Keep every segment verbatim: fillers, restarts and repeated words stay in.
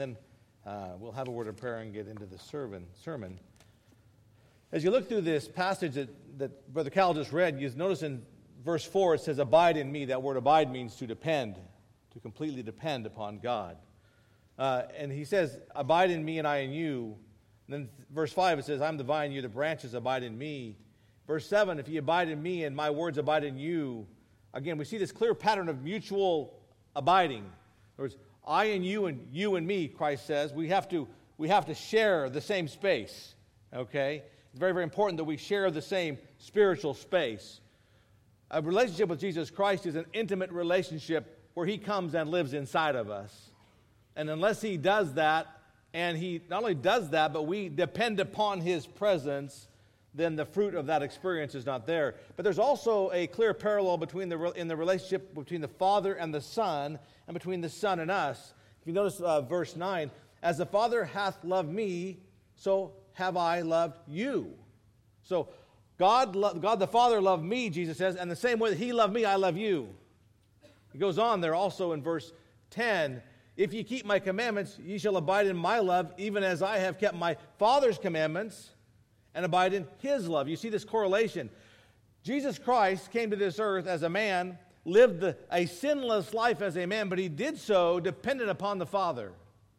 Then uh, we'll have a word of prayer and get into the sermon. sermon. As you look through this passage that, that Brother Cal just read, you notice in verse four it says, abide in me. That word abide means to depend, to completely depend upon God. Uh, and he says, abide in me and I in you. And then verse five it says, I'm the vine, you the branches, abide in me. Verse seven, if you abide in me and my words abide in you. Again, we see this clear pattern of mutual abiding. In other words, I and you and you and me, Christ says, we have to we have to share the same space. Okay? It's very, very important that we share the same spiritual space. A relationship with Jesus Christ is an intimate relationship where he comes and lives inside of us. And unless he does that, and he not only does that, but we depend upon his presence, then the fruit of that experience is not there. But there's also a clear parallel between the in the relationship between the Father and the Son, and between the Son and us. If you notice uh, verse nine, as the Father hath loved me, so have I loved you. So God, lo- God the Father loved me, Jesus says, and the same way that he loved me, I love you. He goes on there also in verse ten, if ye keep my commandments, ye shall abide in my love, even as I have kept my Father's commandments, and abide in his love. You see this correlation. Jesus Christ came to this earth as a man, lived the, a sinless life as a man, but he did so dependent upon the Father.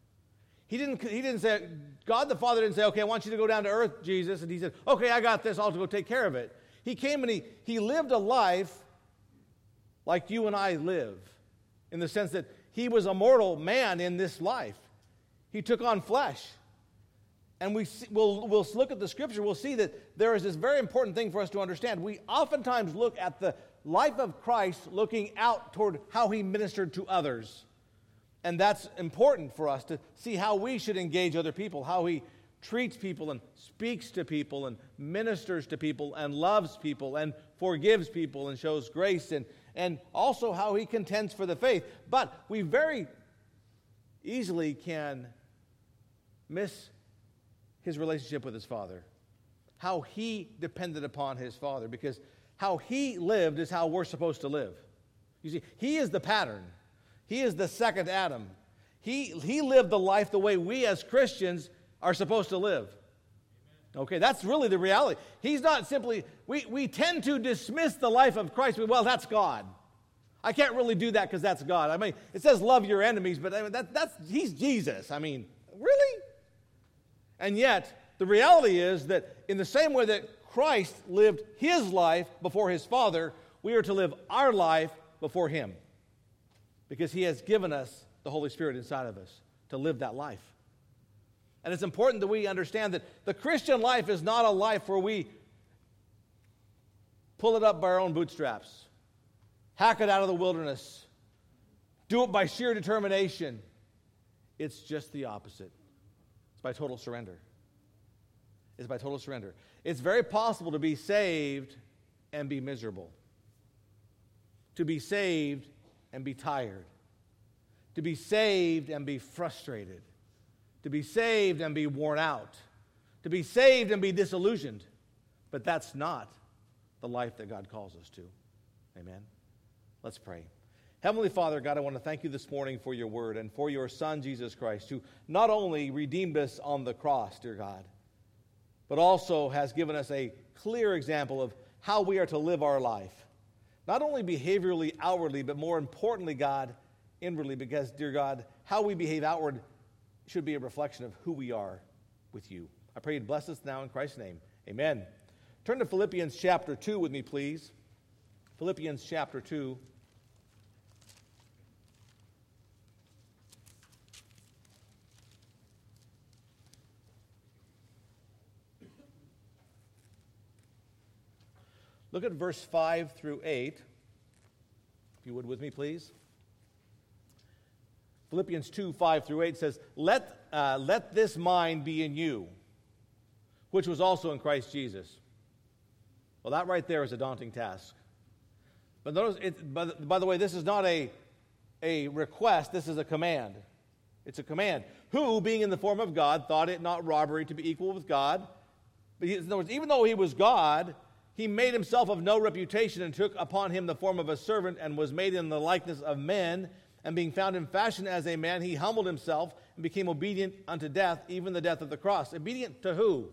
He didn't, he didn't say, God the Father didn't say, okay, I want you to go down to earth, Jesus. And he said, okay, I got this, I'll go take care of it. He came and he, he lived a life like you and I live, in the sense that he was a mortal man in this life. He took on flesh. And we see, we'll, we'll look at the scripture, we'll see that there is this very important thing for us to understand. We oftentimes look at the life of Christ looking out toward how he ministered to others. And that's important for us to see how we should engage other people, how he treats people and speaks to people and ministers to people and loves people and forgives people and shows grace, and, and also how he contends for the faith. But we very easily can miss his relationship with his Father, how he depended upon his Father, because how he lived is how we're supposed to live. You see, he is the pattern. He is the second Adam. He, he lived the life the way we as Christians are supposed to live. Okay, that's really the reality. He's not simply, we, we tend to dismiss the life of Christ, but, well, that's God. I can't really do that because that's God. I mean, it says love your enemies, but I mean, that, that's he's Jesus. I mean, really? And yet, the reality is that in the same way that Christ lived his life before his Father, we are to live our life before him, because he has given us the Holy Spirit inside of us to live that life. And it's important that we understand that the Christian life is not a life where we pull it up by our own bootstraps, hack it out of the wilderness, do it by sheer determination. It's just the opposite. It's by total surrender. It's by total surrender. It's very possible to be saved and be miserable, to be saved and be tired, to be saved and be frustrated, to be saved and be worn out, to be saved and be disillusioned. But that's not the life that God calls us to. Amen? Let's pray. Heavenly Father, God, I want to thank you this morning for your word and for your Son, Jesus Christ, who not only redeemed us on the cross, dear God, but also has given us a clear example of how we are to live our life. Not only behaviorally, outwardly, but more importantly, God, inwardly, because, dear God, how we behave outward should be a reflection of who we are with you. I pray you'd bless us now in Christ's name. Amen. Turn to Philippians chapter two with me, please. Philippians chapter two. Look at verse five through eight, if you would with me, please. Philippians two, five through eight says, Let, uh, let this mind be in you, which was also in Christ Jesus. Well, that right there is a daunting task. But notice, it, by, the, by the way, this is not a, a request, this is a command. It's a command. Who, being in the form of God, thought it not robbery to be equal with God. But he, in other words, even though he was God, he made himself of no reputation and took upon him the form of a servant and was made in the likeness of men. And being found in fashion as a man, he humbled himself and became obedient unto death, even the death of the cross. Obedient to who?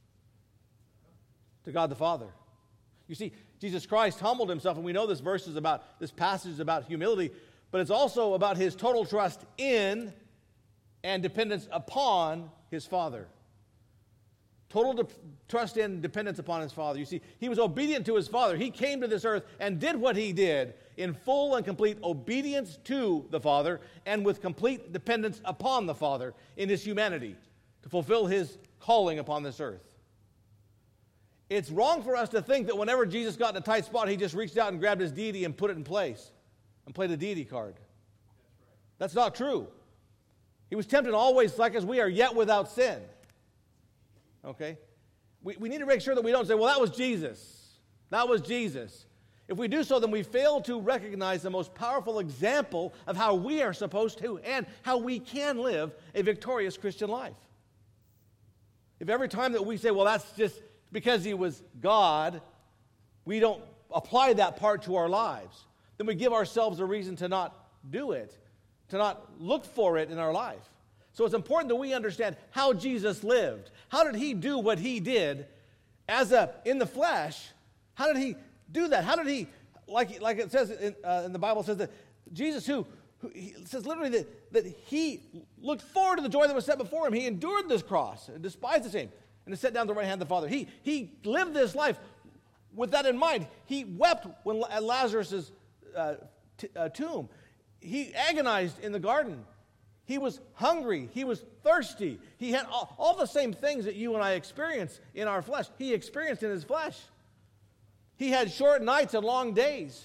To God the Father. You see, Jesus Christ humbled himself, and we know this verse is about, this passage is about humility, but it's also about his total trust in and dependence upon his Father. Total de- trust in, dependence upon his Father. You see, he was obedient to his Father. He came to this earth and did what he did in full and complete obedience to the Father and with complete dependence upon the Father in his humanity to fulfill his calling upon this earth. It's wrong for us to think that whenever Jesus got in a tight spot, he just reached out and grabbed his deity and put it in place and played a deity card. That's not true. He was tempted always like as we are, yet without sin. Okay? We, we need to make sure that we don't say, well, that was Jesus. That was Jesus. If we do so, then we fail to recognize the most powerful example of how we are supposed to and how we can live a victorious Christian life. If every time that we say, well, that's just because he was God, we don't apply that part to our lives, then we give ourselves a reason to not do it, to not look for it in our life. So it's important that we understand how Jesus lived. How did he do what he did as a in the flesh? How did he do that? How did he, like, like it says in, uh, in the Bible, says that Jesus who, who he says literally that, that he looked forward to the joy that was set before him. He endured this cross and despised the shame and is set down at the right hand of the Father. He, he lived this life with that in mind. He wept when at Lazarus' uh, t- uh, tomb. He agonized in the garden. He was hungry. He was thirsty. He had all, all the same things that you and I experience in our flesh. He experienced in his flesh. He had short nights and long days.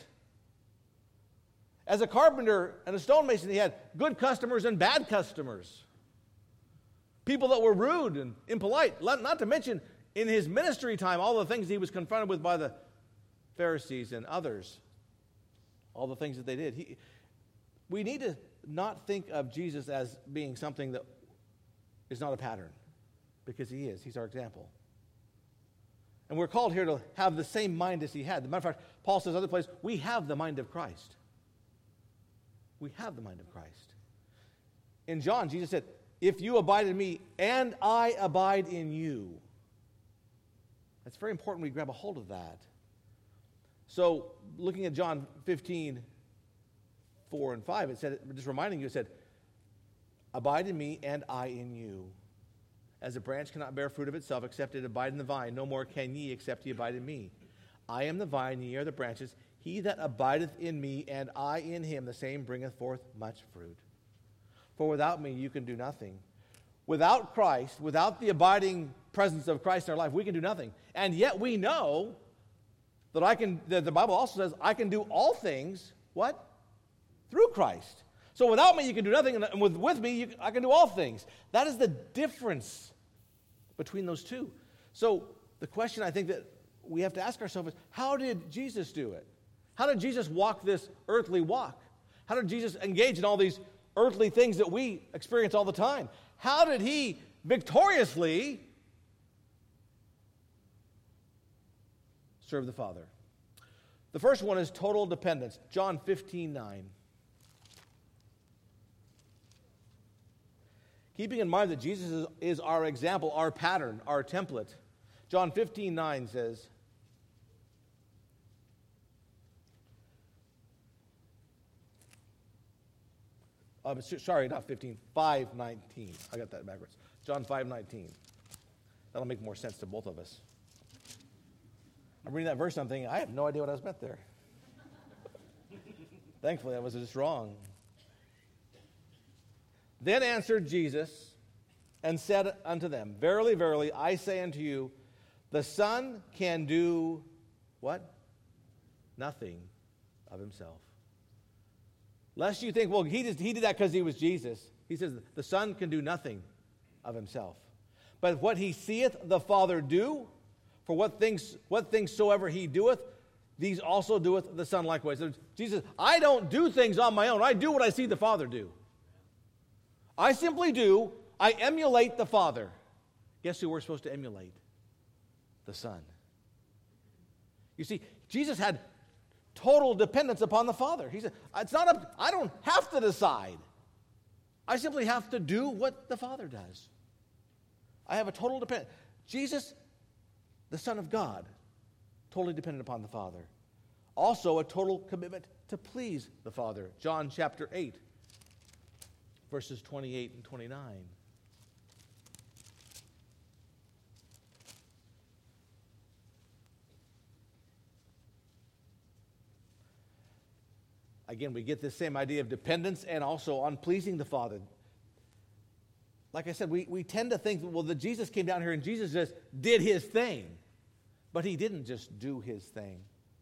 As a carpenter and a stonemason, he had good customers and bad customers. People that were rude and impolite. Not to mention, in his ministry time, all the things he was confronted with by the Pharisees and others. All the things that they did. He, we need to not think of Jesus as being something that is not a pattern, because he is. He's our example. And we're called here to have the same mind as he had. As a matter of fact, Paul says other place, we have the mind of Christ. We have the mind of Christ. In John, Jesus said, if you abide in me and I abide in you. It's very important we grab a hold of that. So, looking at John fifteen, four and five, it said, just reminding you, it said, abide in me and I in you. As a branch cannot bear fruit of itself except it abide in the vine, no more can ye except ye abide in me. I am the vine, ye are the branches. He that abideth in me and I in him, the same bringeth forth much fruit. For without me you can do nothing. Without Christ, without the abiding presence of Christ in our life, we can do nothing. And yet we know that I can, that the Bible also says, I can do all things, what? Through Christ. So without me, you can do nothing, and with, with me, you, I can do all things. That is the difference between those two. So the question I think that we have to ask ourselves is, how did Jesus do it? How did Jesus walk this earthly walk? How did Jesus engage in all these earthly things that we experience all the time? How did he victoriously serve the Father? The first one is total dependence. John fifteen nine. Keeping in mind that Jesus is, is our example, our pattern, our template. John fifteen nine says, uh, sorry, not fifteen, five nineteen. I got that backwards. John five nineteen. That'll make more sense to both of us. I'm reading that verse and I'm thinking, I have no idea what I was meant there. Thankfully, I was just wrong. Then answered Jesus and said unto them, verily, verily, I say unto you, the Son can do what? Nothing of himself. Lest you think, well, he, just, he did that because he was Jesus. He says, the Son can do nothing of himself. But what he seeth the Father do, for what things, what things soever he doeth, these also doeth the Son likewise. So Jesus, I don't do things on my own. I do what I see the Father do. I simply do, I emulate the Father. Guess who we're supposed to emulate? The Son. You see, Jesus had total dependence upon the Father. He said, it's not up, I don't have to decide. I simply have to do what the Father does. I have a total dependence. Jesus, the Son of God, totally dependent upon the Father. Also a total commitment to please the Father. John chapter eight, verses twenty-eight and twenty-nine. Again, we get this same idea of dependence and also on pleasing the Father. Like I said, we, we tend to think, well, that Jesus came down here and Jesus just did his thing. But he didn't just do his thing.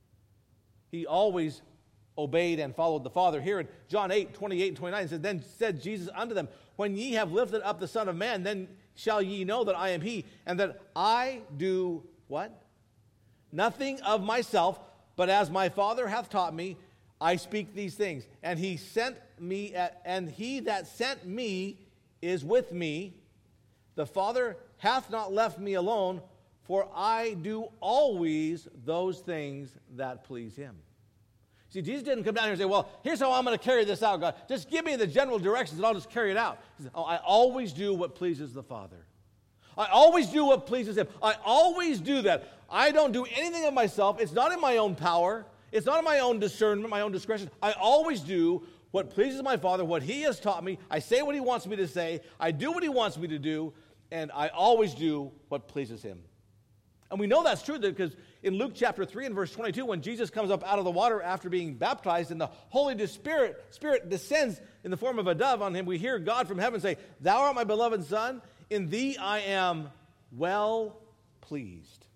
He always obeyed and followed the Father. Here in John eight, twenty-eight and twenty-nine, it says, then said Jesus unto them, when ye have lifted up the Son of Man, then shall ye know that I am he, and that I do what? Nothing of myself, but as my Father hath taught me, I speak these things. And he sent me, at, and he that sent me is with me. The Father hath not left me alone, for I do always those things that please him. See, Jesus didn't come down here and say, well, here's how I'm going to carry this out, God. Just give me the general directions and I'll just carry it out. He said, oh, I always do what pleases the Father. I always do what pleases him. I always do that. I don't do anything of myself. It's not in my own power. It's not in my own discernment, my own discretion. I always do what pleases my Father, what he has taught me. I say what he wants me to say. I do what he wants me to do. And I always do what pleases him. And we know that's true because in Luke chapter three and verse twenty-two, when Jesus comes up out of the water after being baptized and the Holy Spirit, Spirit descends in the form of a dove on him, we hear God from heaven say, thou art my beloved Son, in thee I am well pleased.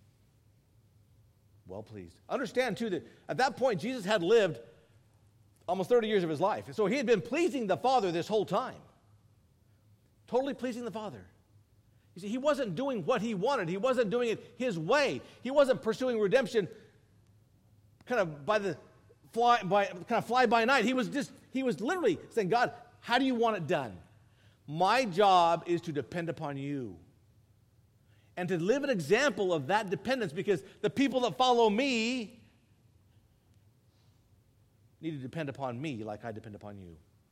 Well pleased. Understand, too, that at that point, Jesus had lived almost thirty years of his life. So he had been pleasing the Father this whole time. Totally pleasing the Father. You see, he wasn't doing what he wanted. He wasn't doing it his way. He wasn't pursuing redemption kind of by the fly by kind of fly by night. He was just he was literally saying, God, how do you want it done? My job is to depend upon you. And to live an example of that dependence, because the people that follow me need to depend upon me like I depend upon you.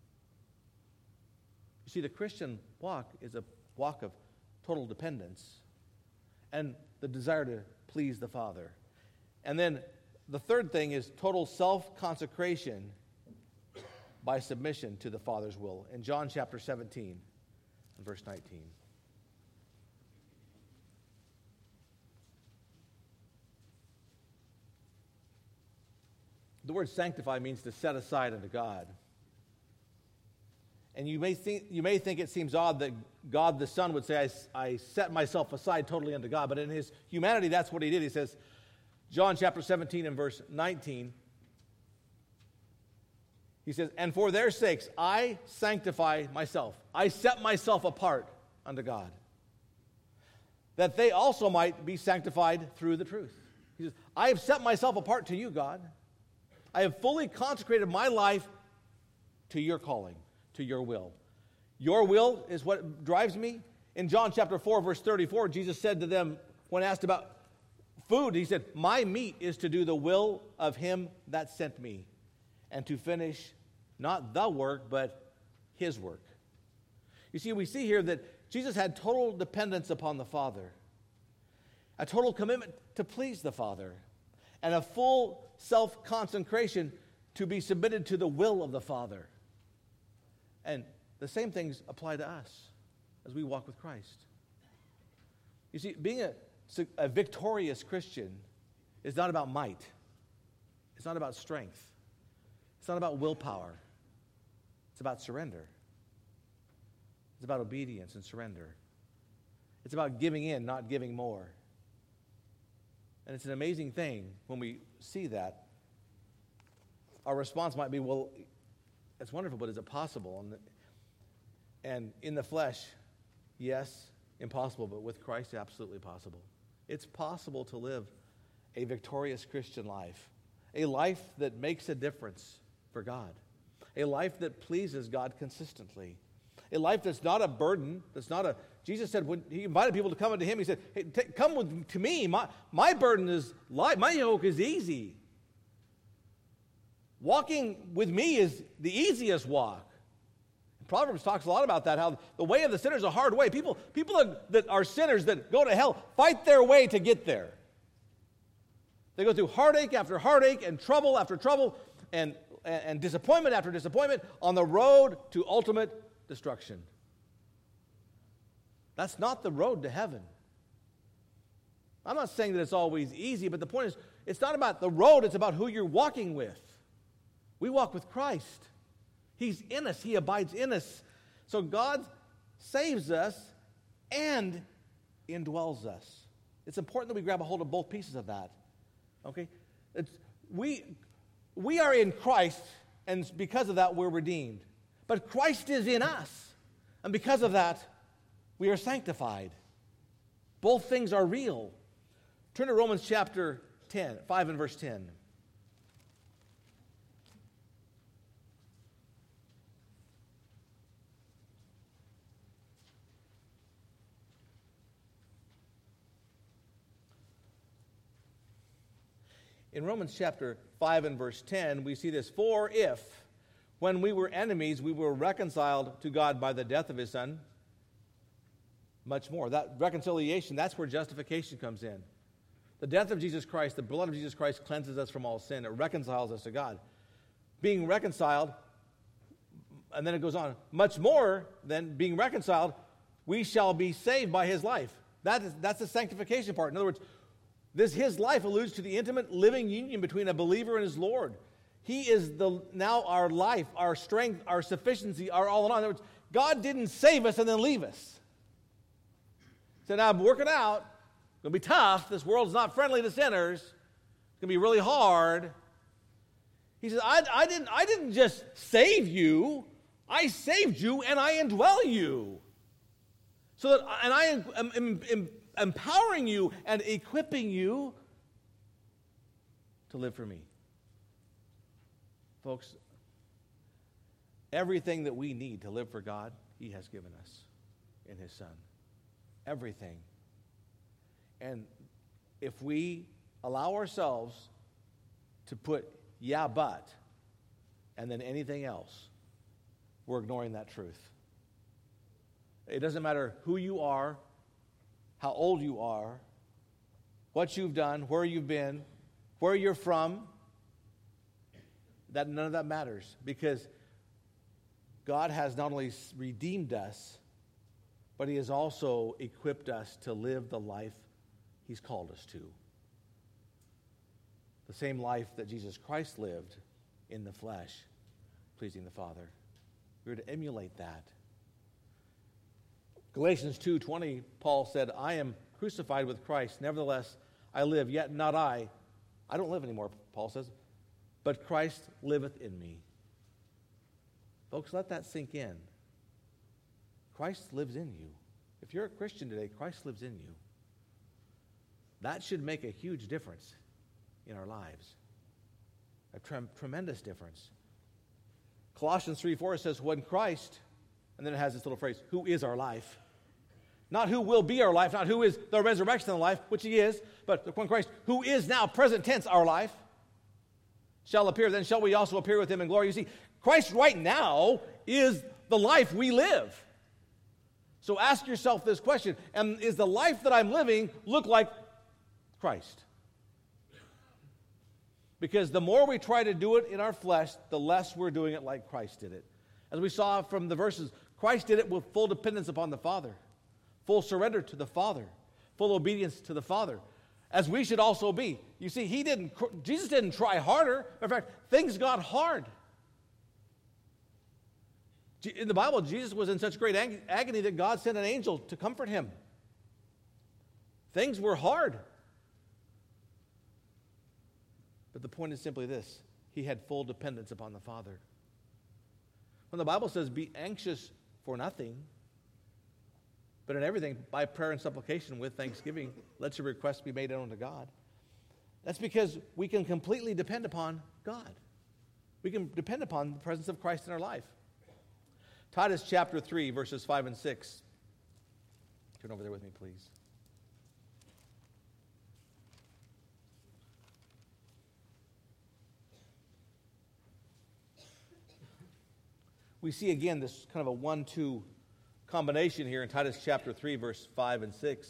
You see, the Christian walk is a walk of total dependence and the desire to please the Father. And then the third thing is total self-consecration by submission to the Father's will. In John chapter seventeen and verse nineteen. The word sanctify means to set aside unto God. And you may think, you may think it seems odd that God the Son would say, I, I set myself aside totally unto God. But in his humanity, that's what he did. He says, John chapter seventeen and verse nineteen, he says, and for their sakes I sanctify myself. I set myself apart unto God, that they also might be sanctified through the truth. He says, I have set myself apart to you, God. I have fully consecrated my life to your calling, to your will. Your will is what drives me. In John chapter four, verse thirty-four, Jesus said to them, when asked about food, he said, my meat is to do the will of him that sent me, and to finish not the work, but his work. You see, we see here that Jesus had total dependence upon the Father, a total commitment to please the Father, and a full self-consecration to be submitted to the will of the Father. And the same things apply to us as we walk with Christ. You see, being a, a victorious Christian is not about might. It's not about strength. It's not about willpower. It's about surrender. It's about obedience and surrender. It's about giving in, not giving more. And it's an amazing thing when we see that. Our response might be, well, it's wonderful, but is it possible? And, and in the flesh, yes, impossible, but with Christ, absolutely possible. It's possible to live a victorious Christian life, a life that makes a difference for God, a life that pleases God consistently, a life that's not a burden, that's not a... Jesus said, when he invited people to come unto him, he said, hey, t- come with, to me. My, my burden is light. My yoke is easy. Walking with me is the easiest walk. Proverbs talks a lot about that, how the way of the sinner is a hard way. People, people that, that are sinners that go to hell fight their way to get there. They go through heartache after heartache and trouble after trouble and, and, and disappointment after disappointment on the road to ultimate destruction. That's not the road to heaven. I'm not saying that it's always easy, but the point is, it's not about the road, it's about who you're walking with. We walk with Christ. He's in us. He abides in us. So God saves us and indwells us. It's important that we grab a hold of both pieces of that. Okay? It's, we, we are in Christ, and because of that, we're redeemed. But Christ is in us, and because of that, we are sanctified. Both things are real. Turn to Romans chapter ten, five and verse ten. In Romans chapter five and verse ten, we see this. For if, when we were enemies, we were reconciled to God by the death of his Son, much more. That reconciliation, that's where justification comes in. The death of Jesus Christ, the blood of Jesus Christ cleanses us from all sin. It reconciles us to God. Being reconciled, and then it goes on, much more than being reconciled, we shall be saved by his life. That is, that's the sanctification part. In other words, This, his life alludes to the intimate living union between a believer and his Lord. He is the now our life, our strength, our sufficiency, our all in all. In other words, God didn't save us and then leave us. He said, now I'm working out. It's going to be tough. This world's not friendly to sinners. It's going to be really hard. He says, I, I, didn't, I didn't just save you. I saved you and I indwell you. So that, and I am, am, am, am empowering you and equipping you to live for me. Folks, everything that we need to live for God, he has given us in his Son. Everything. And if we allow ourselves to put yeah, but, and then anything else, we're ignoring that truth. It doesn't matter who you are, how old you are, what you've done, where you've been, where you're from. That none of that matters, because God has not only redeemed us, but he has also equipped us to live the life he's called us to. The same life that Jesus Christ lived in the flesh, pleasing the Father. We're to emulate that. Galatians two twenty, Paul said, I am crucified with Christ. Nevertheless, I live, yet not I. I don't live anymore, Paul says, but Christ liveth in me. Folks, let that sink in. Christ lives in you. If you're a Christian today, Christ lives in you. That should make a huge difference in our lives. A tre- tremendous difference. Colossians three four says, when Christ, and then it has this little phrase, who is our life. Not who will be our life, not who is the resurrection of life, which he is, but when Christ, who is now, present tense, our life, shall appear, then shall we also appear with him in glory. You see, Christ right now is the life we live. So ask yourself this question, and is the life that I'm living look like Christ? Because the more we try to do it in our flesh, the less we're doing it like Christ did it. As we saw from the verses, Christ did it with full dependence upon the Father, full surrender to the Father, full obedience to the Father, as we should also be. You see, he didn't. Jesus didn't try harder. In fact, things got hard. In the Bible, Jesus was in such great ag- agony that God sent an angel to comfort him. Things were hard. But the point is simply this. He had full dependence upon the Father. When the Bible says, be anxious for nothing, but in everything, by prayer and supplication with thanksgiving, let your requests be made known to God. That's because we can completely depend upon God. We can depend upon the presence of Christ in our life. Titus chapter three, verses five and six. Turn over there with me, please. we see again this kind of a one two combination here in Titus chapter three, verse five and six.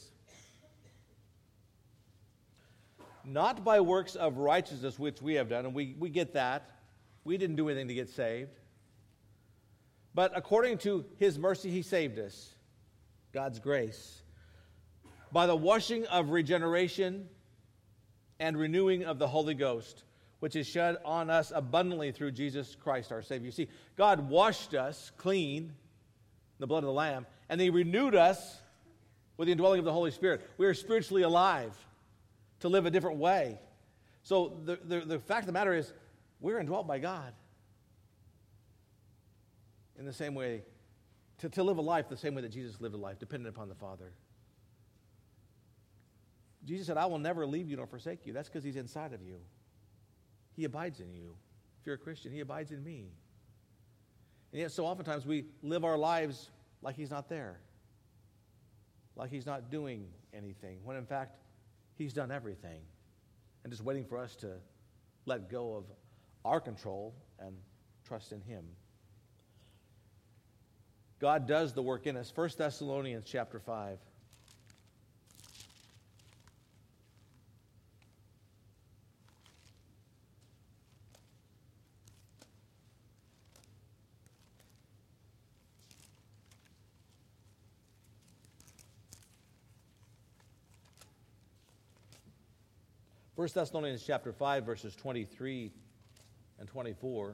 Not by works of righteousness which we have done, and we, we get that. We didn't do anything to get saved. But according to his mercy, he saved us. God's grace. By the washing of regeneration and renewing of the Holy Ghost, which is shed on us abundantly through Jesus Christ our Savior. You see, God washed us clean in the blood of the Lamb, and he renewed us with the indwelling of the Holy Spirit. We are spiritually alive to live a different way. So the, the, the fact of the matter is, we're indwelt by God in the same way, to, to live a life the same way that Jesus lived a life, dependent upon the Father. Jesus said, I will never leave you nor forsake you. That's because he's inside of you. He abides in you. If you're a Christian, he abides in me. And yet so oftentimes we live our lives like he's not there, like he's not doing anything, when in fact he's done everything and just waiting for us to let go of our control and trust in him. God does the work in us. First Thessalonians chapter five. First Thessalonians chapter five, verses twenty-three and twenty-four.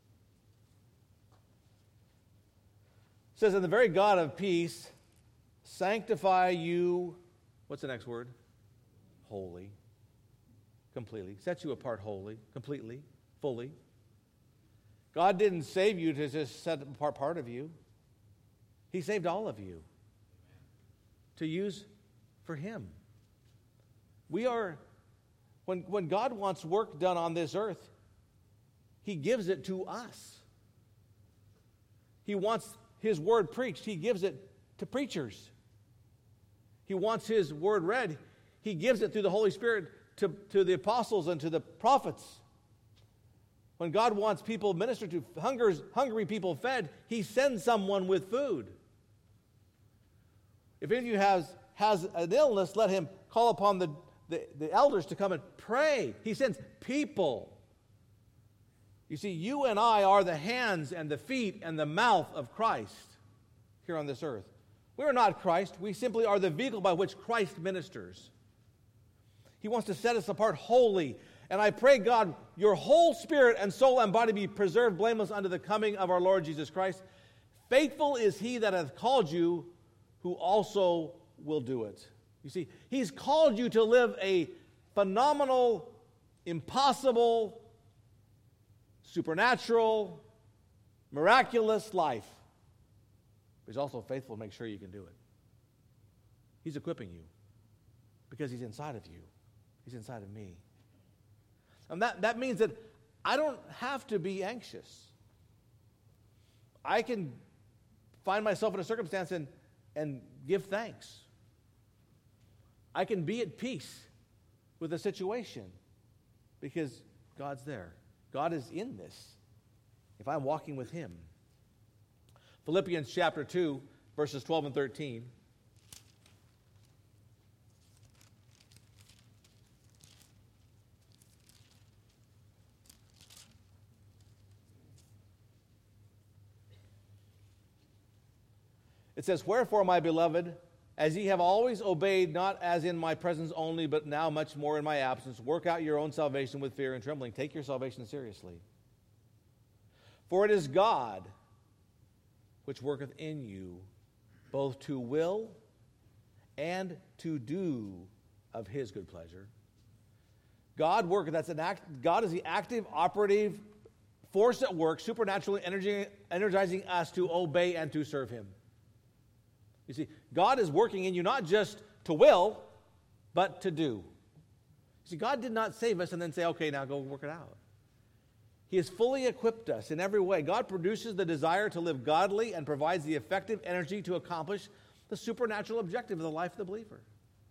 It says, and the very God of peace sanctify you, what's the next word? Holy. Completely. Set you apart wholly, completely, fully. God didn't save you to just set apart part of you. He saved all of you to use for him. We are, when, when God wants work done on this earth, he gives it to us. He wants his word preached, he gives it to preachers. He wants his word read, he gives it through the Holy Spirit to, to the apostles and to the prophets. When God wants people ministered to, hungers, hungry people fed, he sends someone with food. If any of you has, has an illness, let him call upon the, the, the elders to come and pray. He sends people. You see, you and I are the hands and the feet and the mouth of Christ here on this earth. We are not Christ. We simply are the vehicle by which Christ ministers. He wants to set us apart wholly. And I pray, God, your whole spirit and soul and body be preserved blameless unto the coming of our Lord Jesus Christ. Faithful is he that hath called you, who also will do it. You see, he's called you to live a phenomenal, impossible, supernatural, miraculous life. But he's also faithful to make sure you can do it. He's equipping you because he's inside of you. He's inside of me. And that, that means that I don't have to be anxious. I can find myself in a circumstance and, and give thanks. I can be at peace with the situation because God's there. God is in this if I'm walking with him. Philippians chapter two, verses twelve and thirteen. It says, wherefore, my beloved, as ye have always obeyed, not as in my presence only, but now much more in my absence, work out your own salvation with fear and trembling. Take your salvation seriously. For it is God which worketh in you, both to will and to do of his good pleasure. God worketh, that's an act, God is the active, operative force at work, supernaturally energizing us to obey and to serve him. You see, God is working in you not just to will, but to do. You see, God did not save us and then say, okay, now go work it out. He has fully equipped us in every way. God produces the desire to live godly and provides the effective energy to accomplish the supernatural objective of the life of the believer.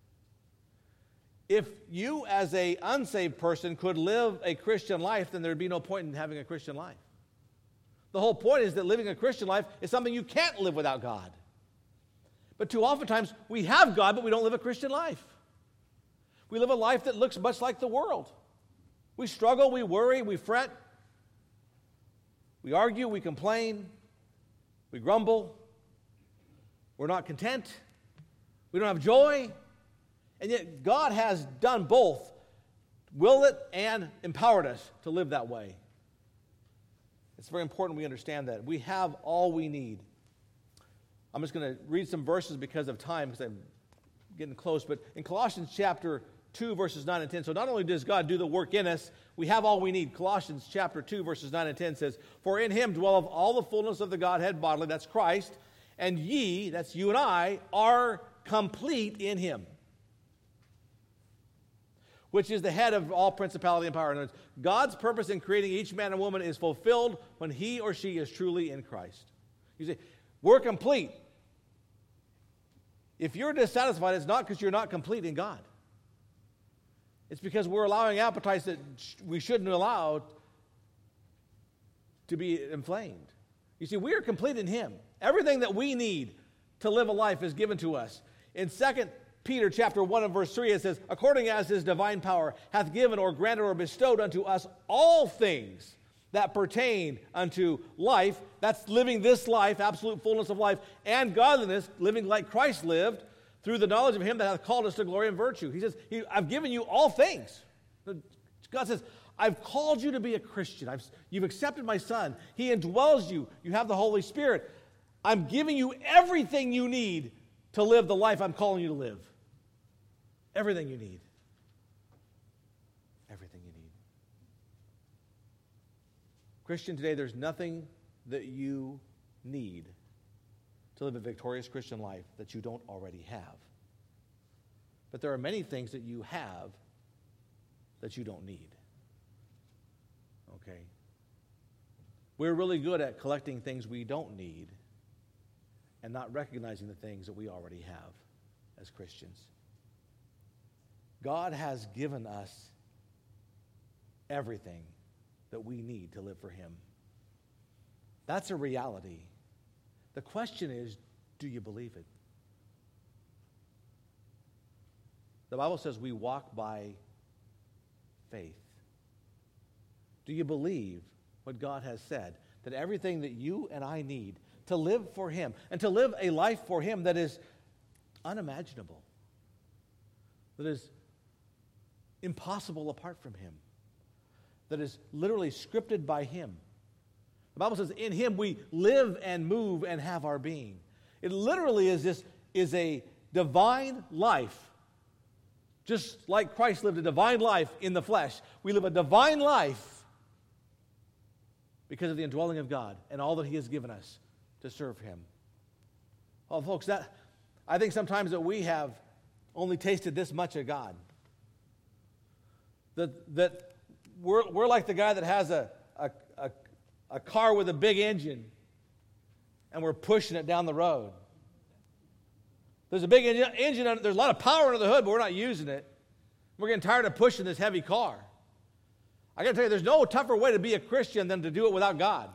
If you as an unsaved person could live a Christian life, then there would be no point in having a Christian life. The whole point is that living a Christian life is something you can't live without God. But too oftentimes, we have God, but we don't live a Christian life. We live a life that looks much like the world. We struggle, we worry, we fret. We argue, we complain, we grumble. We're not content. We don't have joy. And yet God has done both, willed it and empowered us to live that way. It's very important we understand that. We have all we need. I'm just going to read some verses because of time, because I'm getting close. But in Colossians chapter two, verses nine and ten, so not only does God do the work in us, we have all we need. Colossians chapter two, verses nine and ten says, "For in him dwelleth all the fullness of the Godhead bodily," that's Christ, "and ye," that's you and I, "are complete in him, which is the head of all principality and power." And God's purpose in creating each man and woman is fulfilled when he or she is truly in Christ. You say, we're complete. If you're dissatisfied, it's not because you're not complete in God. It's because we're allowing appetites that we shouldn't allow to be inflamed. You see, we are complete in him. Everything that we need to live a life is given to us. In Second Peter chapter one and verse three, it says, "According as his divine power hath given or granted or bestowed unto us all things that pertain unto life," that's living this life, absolute fullness of life, "and godliness," living like Christ lived, "through the knowledge of him that hath called us to glory and virtue." He says, he, I've given you all things. God says, I've called you to be a Christian. I've, you've accepted my Son. He indwells you. You have the Holy Spirit. I'm giving you everything you need to live the life I'm calling you to live. Everything you need. Everything you need. Christian, today there's nothing that you need to live a victorious Christian life that you don't already have. But there are many things that you have that you don't need. Okay? We're really good at collecting things we don't need and not recognizing the things that we already have as Christians. God has given us everything that we need to live for him. That's a reality. The question is, do you believe it? The Bible says we walk by faith. Do you believe what God has said? That everything that you and I need to live for him, and to live a life for him that is unimaginable, that is impossible apart from him, that is literally scripted by him. The Bible says in him we live and move and have our being. It literally is this is a divine life. Just like Christ lived a divine life in the flesh, we live a divine life because of the indwelling of God and all that he has given us to serve him. Oh, folks, that I think sometimes that we have only tasted this much of God. That, that we're, we're like the guy that has a, a, a, a car with a big engine and we're pushing it down the road. There's a big engine, engine there's a lot of power under the hood, but we're not using it. We're getting tired of pushing this heavy car. I got to tell you, there's no tougher way to be a Christian than to do it without God.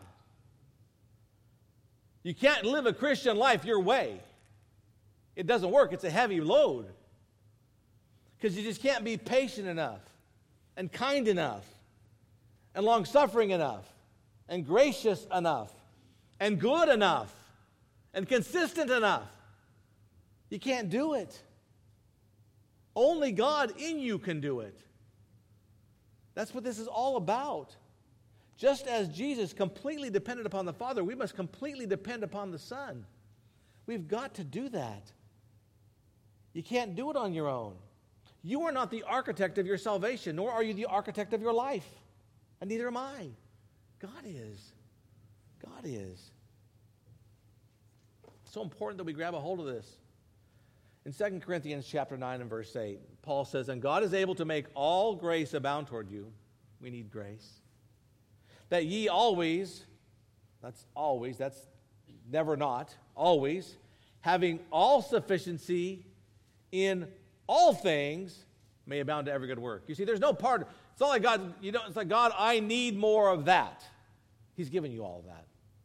You can't live a Christian life your way. It doesn't work. It's a heavy load. Because you just can't be patient enough and kind enough and long-suffering enough and gracious enough and good enough and consistent enough. You can't do it. Only God in you can do it. That's what this is all about. Just as Jesus completely depended upon the Father, we must completely depend upon the Son. We've got to do that. You can't do it on your own. You are not the architect of your salvation, nor are you the architect of your life. And neither am I. God is. God is. It's so important that we grab a hold of this. In Second Corinthians chapter nine and verse eight, Paul says, "And God is able to make all grace abound toward you." We need grace. "That ye always," that's always, that's never not, always, "having all sufficiency in all things, may abound to every good work." You see, there's no part, it's not like God, you know, it's like, God, I need more of that. He's given you all of that.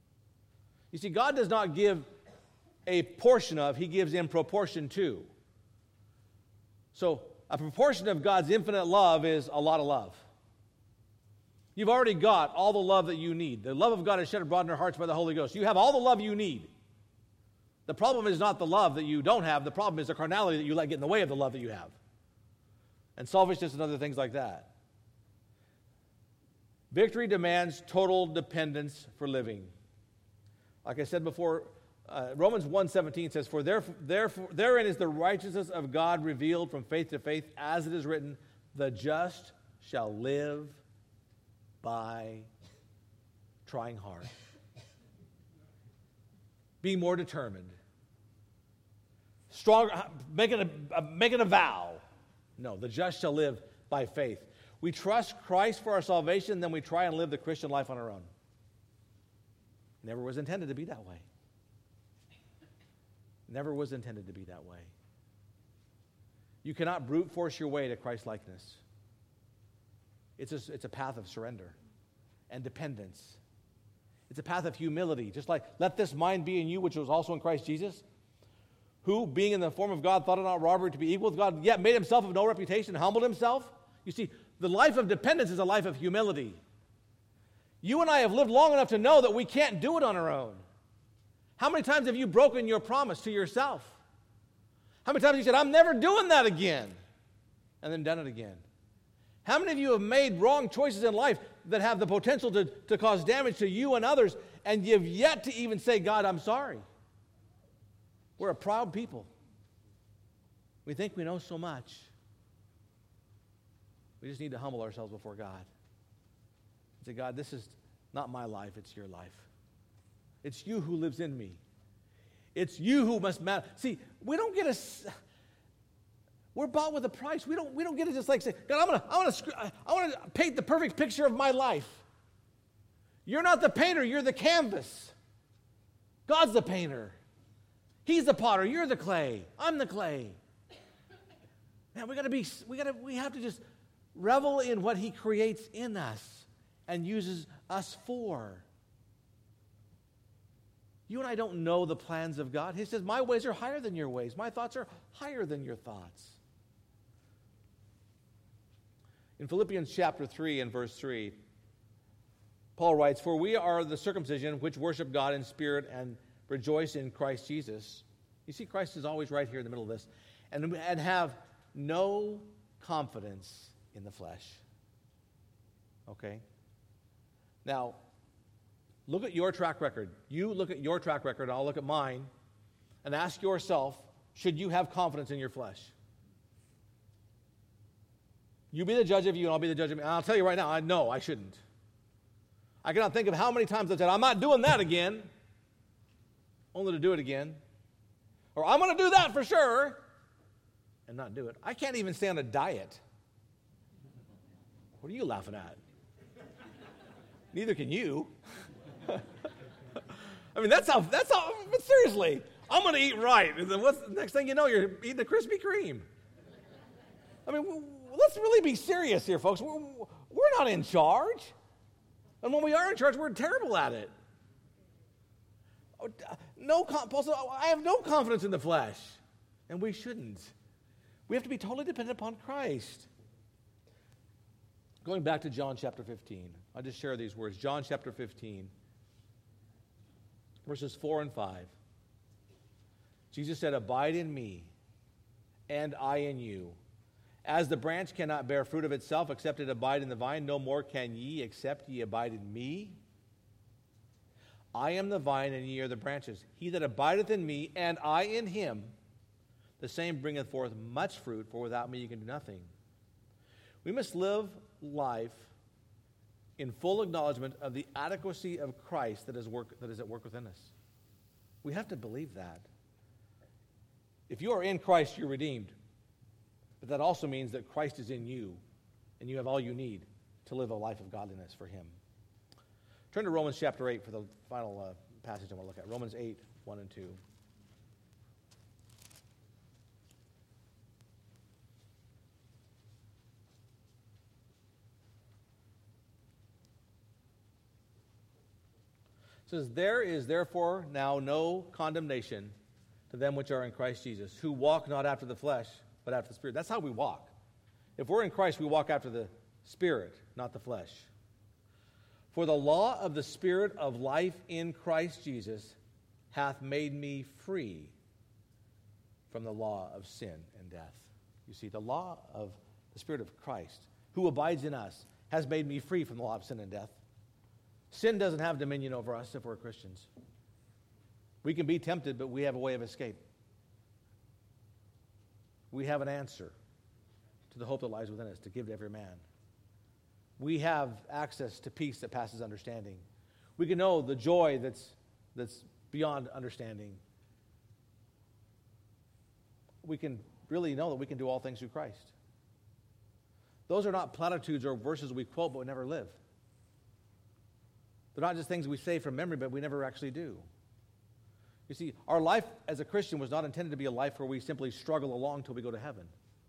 You see, God does not give a portion of, he gives in proportion to. So a proportion of God's infinite love is a lot of love. You've already got all the love that you need. The love of God is shed abroad in our hearts by the Holy Ghost. You have all the love you need. The problem is not the love that you don't have. The problem is the carnality that you let get in the way of the love that you have. And selfishness and other things like that. Victory demands total dependence for living. Like I said before, uh, Romans one seventeen says, For therefore, therefore, therein is the righteousness of God revealed from faith to faith, as it is written, the just shall live by trying hard. Being more determined. Strong, making a, making a vow. No, the just shall live by faith. We trust Christ for our salvation, then we try and live the Christian life on our own. Never was intended to be that way. Never was intended to be that way. You cannot brute force your way to Christ-likeness. It's a, it's a path of surrender and dependence. It's a path of humility. Just like, let this mind be in you, which was also in Christ Jesus, who, being in the form of God, thought it not robbery to be equal with God, yet made himself of no reputation, humbled himself. You see, the life of dependence is a life of humility. You and I have lived long enough to know that we can't do it on our own. How many times have you broken your promise to yourself? How many times have you said, I'm never doing that again, and then done it again? How many of you have made wrong choices in life that have the potential to, to cause damage to you and others, and you've yet to even say, God, I'm sorry? We're a proud people. We think we know so much. We just need to humble ourselves before God. And say, God, this is not my life, it's your life. It's you who lives in me. It's you who must matter. See, we don't get a... We're bought with a price. We don't, we don't get to just like say, God, I'm gonna, I want to I want to paint the perfect picture of my life. You're not the painter, you're the canvas. God's the painter. He's the potter, you're the clay. I'm the clay. Man, we gotta be, we gotta, we have to just revel in what he creates in us and uses us for. You and I don't know the plans of God. He says, my ways are higher than your ways. My thoughts are higher than your thoughts. In Philippians chapter three and verse three, Paul writes, For we are the circumcision which worship God in spirit and rejoice in Christ Jesus. You see, Christ is always right here in the middle of this. And, and have no confidence in the flesh. Okay? Now, look at your track record. You look at your track record, I'll look at mine, and ask yourself, should you have confidence in your flesh? You be the judge of you, and I'll be the judge of me. And I'll tell you right now, I know I shouldn't. I cannot think of how many times I've said, I'm not doing that again, only to do it again. Or I'm going to do that for sure, and not do it. I can't even stay on a diet. What are you laughing at? Neither can you. I mean, that's how, that's how, but seriously, I'm going to eat right. And then what's the next thing you know, you're eating a Krispy Kreme. I mean, let's really be serious here, folks. We're, we're not in charge. And when we are in charge, we're terrible at it. No, Paul said, I have no confidence in the flesh. And we shouldn't. We have to be totally dependent upon Christ. Going back to John chapter fifteen, I'll just share these words. John chapter fifteen, verses four and five. Jesus said, Abide in me, and I in you. As the branch cannot bear fruit of itself, except it abide in the vine, no more can ye, except ye abide in me. I am the vine, and ye are the branches. He that abideth in me, and I in him, the same bringeth forth much fruit, for without me ye can do nothing. We must live life in full acknowledgement of the adequacy of Christ that is, work, that is at work within us. We have to believe that. If you are in Christ, you're redeemed. But that also means that Christ is in you, and you have all you need to live a life of godliness for him. Turn to Romans chapter eight for the final uh, passage I want to look at. Romans eight, one and two. It says, there is therefore now no condemnation to them which are in Christ Jesus, who walk not after the flesh, but after the Spirit. That's how we walk. If we're in Christ, we walk after the Spirit, not the flesh. For the law of the Spirit of life in Christ Jesus hath made me free from the law of sin and death. You see, the law of the Spirit of Christ, who abides in us, has made me free from the law of sin and death. Sin doesn't have dominion over us if we're Christians. We can be tempted, but we have a way of escape. We have an answer to the hope that lies within us to give to every man. We have access to peace that passes understanding. We can know the joy that's, that's beyond understanding. We can really know that we can do all things through Christ. Those are not platitudes or verses we quote but we never live. They're not just things we say from memory but we never actually do. You see, our life as a Christian was not intended to be a life where we simply struggle along till we go to heaven.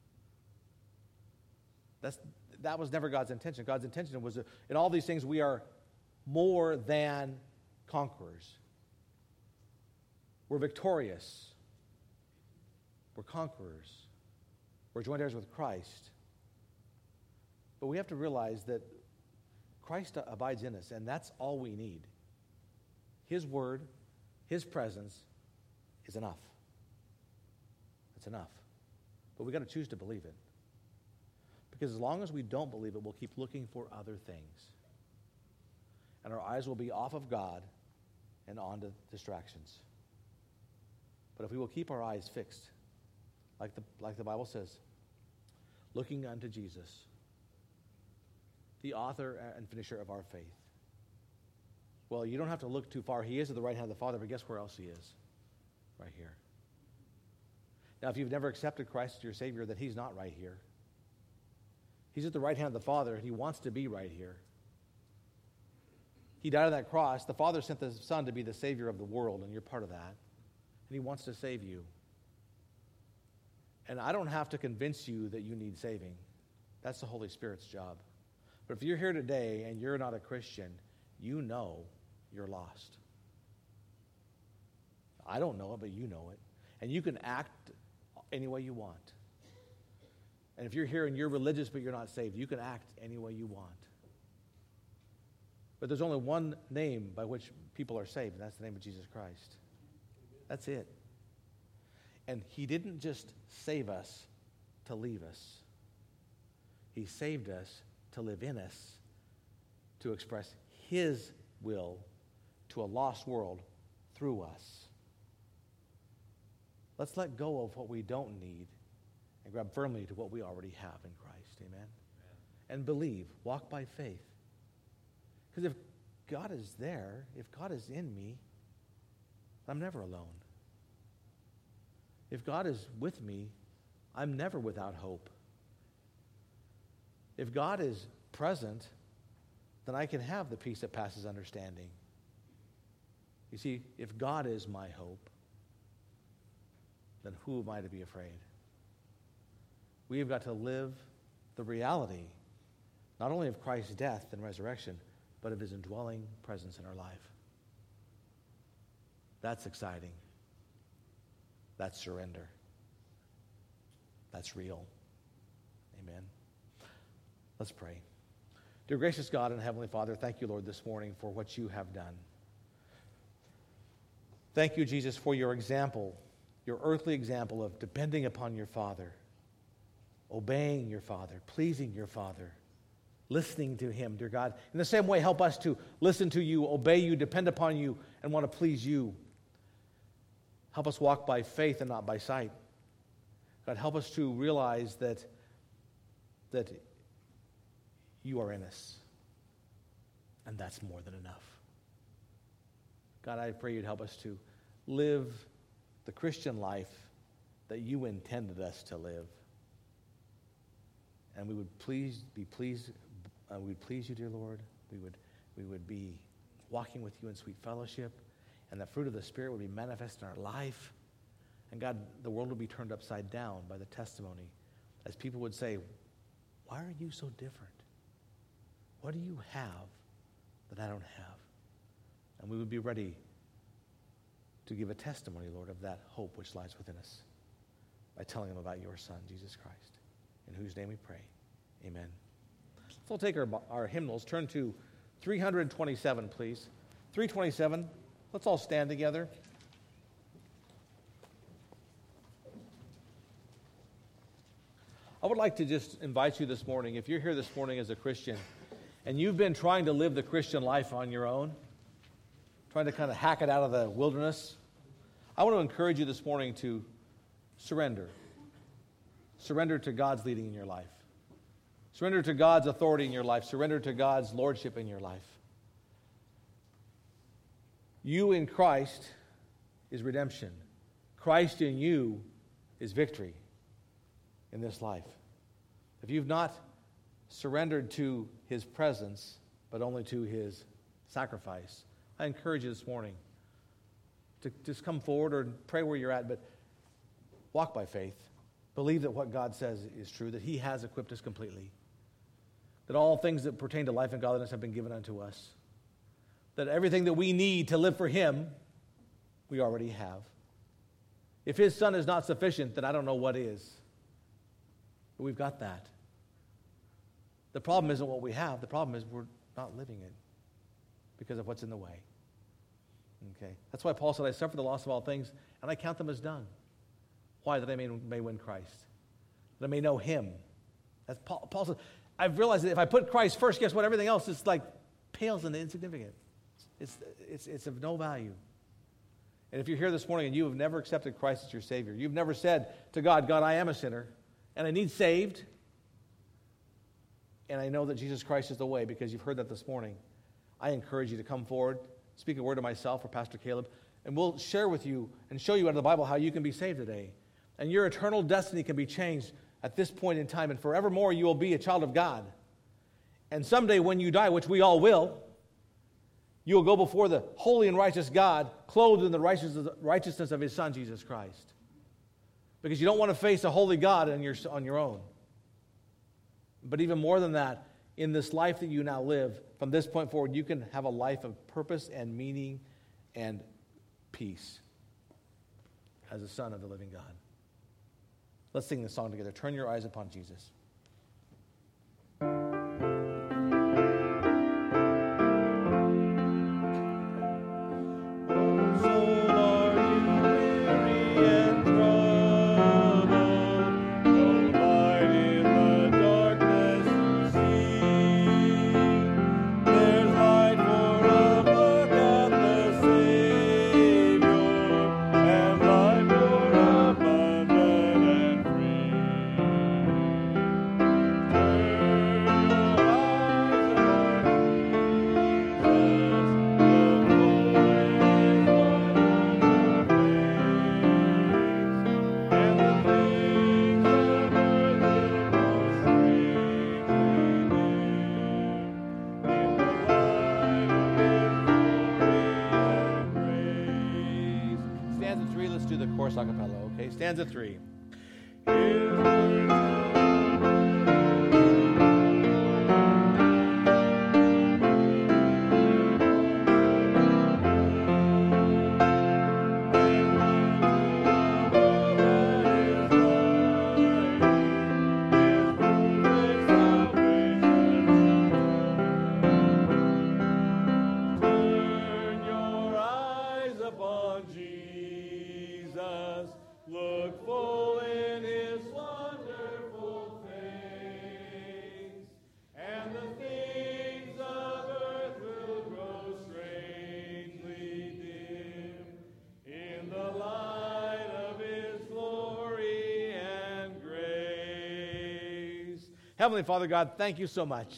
That's, that was never God's intention. God's intention was that in all these things we are more than conquerors. We're victorious. We're conquerors. We're joint heirs with Christ. But we have to realize that Christ abides in us, and that's all we need. His word, His presence is enough. It's enough. But we've got to choose to believe it. Because as long as we don't believe it, we'll keep looking for other things. And our eyes will be off of God and on to distractions. But if we will keep our eyes fixed, like the, like the Bible says, looking unto Jesus, the author and finisher of our faith. Well, you don't have to look too far. He is at the right hand of the Father, but guess where else He is? Right here. Now, if you've never accepted Christ as your Savior, then He's not right here. He's at the right hand of the Father, and He wants to be right here. He died on that cross. The Father sent the Son to be the Savior of the world, and you're part of that. And He wants to save you. And I don't have to convince you that you need saving. That's the Holy Spirit's job. But if you're here today and you're not a Christian, you know you're lost. I don't know it, but you know it. And you can act any way you want. And if you're here and you're religious but you're not saved, you can act any way you want. But there's only one name by which people are saved, and that's the name of Jesus Christ. That's it. And He didn't just save us to leave us. He saved us to live in us, to express His will to a lost world through us. Let's let go of what we don't need and grab firmly to what we already have in Christ. Amen? Amen. And believe. Walk by faith. Because if God is there, if God is in me, I'm never alone. If God is with me, I'm never without hope. If God is present, then I can have the peace that passes understanding. You see, if God is my hope, then who am I to be afraid? We have got to live the reality, not only of Christ's death and resurrection, but of His indwelling presence in our life. That's exciting. That's surrender. That's real. Amen. Let's pray. Dear gracious God and Heavenly Father, thank you, Lord, this morning for what you have done. Thank you, Jesus, for your example, your earthly example of depending upon your Father, obeying your Father, pleasing your Father, listening to Him, dear God. In the same way, help us to listen to you, obey you, depend upon you, and want to please you. Help us walk by faith and not by sight. God, help us to realize that, that you are in us, and that's more than enough. God, I pray you'd help us to live the Christian life that you intended us to live. And we would please be pleased, uh, we would please you, dear Lord. We would, we would be walking with you in sweet fellowship, and the fruit of the Spirit would be manifest in our life. And God, the world would be turned upside down by the testimony as people would say, why are you so different? What do you have that I don't have? And we would be ready to give a testimony, Lord, of that hope which lies within us by telling them about your Son, Jesus Christ, in whose name we pray. Amen. So we'll take our, our hymnals. Turn to three twenty-seven, please. three twenty-seven. Let's all stand together. I would like to just invite you this morning, if you're here this morning as a Christian, and you've been trying to live the Christian life on your own, trying to kind of hack it out of the wilderness, I want to encourage you this morning to surrender. Surrender to God's leading in your life. Surrender to God's authority in your life. Surrender to God's lordship in your life. You in Christ is redemption. Christ in you is victory in this life. If you've not surrendered to his presence, but only to his sacrifice, I encourage you this morning to just come forward or pray where you're at, but walk by faith. Believe that what God says is true, that he has equipped us completely, that all things that pertain to life and godliness have been given unto us, that everything that we need to live for him, we already have. If his Son is not sufficient, then I don't know what is. But we've got that. The problem isn't what we have. The problem is we're not living it because of what's in the way. Okay? That's why Paul said, I suffer the loss of all things, and I count them as done. Why? That I may, may win Christ. That I may know him. As Paul, Paul said, I've realized that if I put Christ first, guess what? Everything else is like pales and insignificant. It's, it's, it's of no value. And if you're here this morning and you have never accepted Christ as your Savior, you've never said to God, God, I am a sinner, and I need saved, and I know that Jesus Christ is the way because you've heard that this morning, I encourage you to come forward, speak a word to myself or Pastor Caleb, and we'll share with you and show you out of the Bible how you can be saved today. And your eternal destiny can be changed at this point in time, and forevermore you will be a child of God. And someday when you die, which we all will, you will go before the holy and righteous God, clothed in the righteousness of his Son, Jesus Christ. Because you don't want to face a holy God on your, on your own. But even more than that, in this life that you now live, from this point forward, you can have a life of purpose and meaning and peace as a son of the living God. Let's sing this song together. Turn your eyes upon Jesus. Acapella, okay? Stanza three. Heavenly Father God, thank you so much.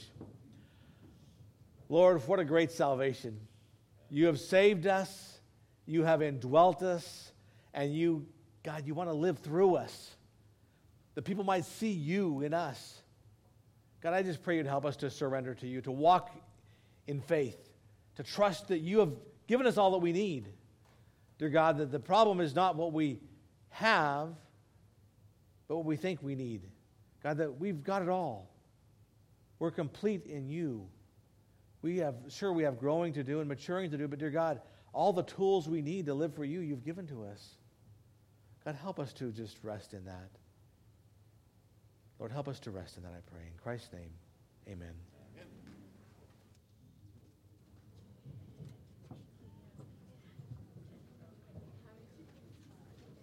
Lord, what a great salvation. You have saved us, you have indwelt us, and you, God, you want to live through us. That people might see you in us. God, I just pray you'd help us to surrender to you, to walk in faith, to trust that you have given us all that we need. Dear God, that the problem is not what we have, but what we think we need. God, that we've got it all. We're complete in you. We have, sure, we have growing to do and maturing to do, but dear God, all the tools we need to live for you, you've given to us. God, help us to just rest in that. Lord, help us to rest in that, I pray. In Christ's name, amen.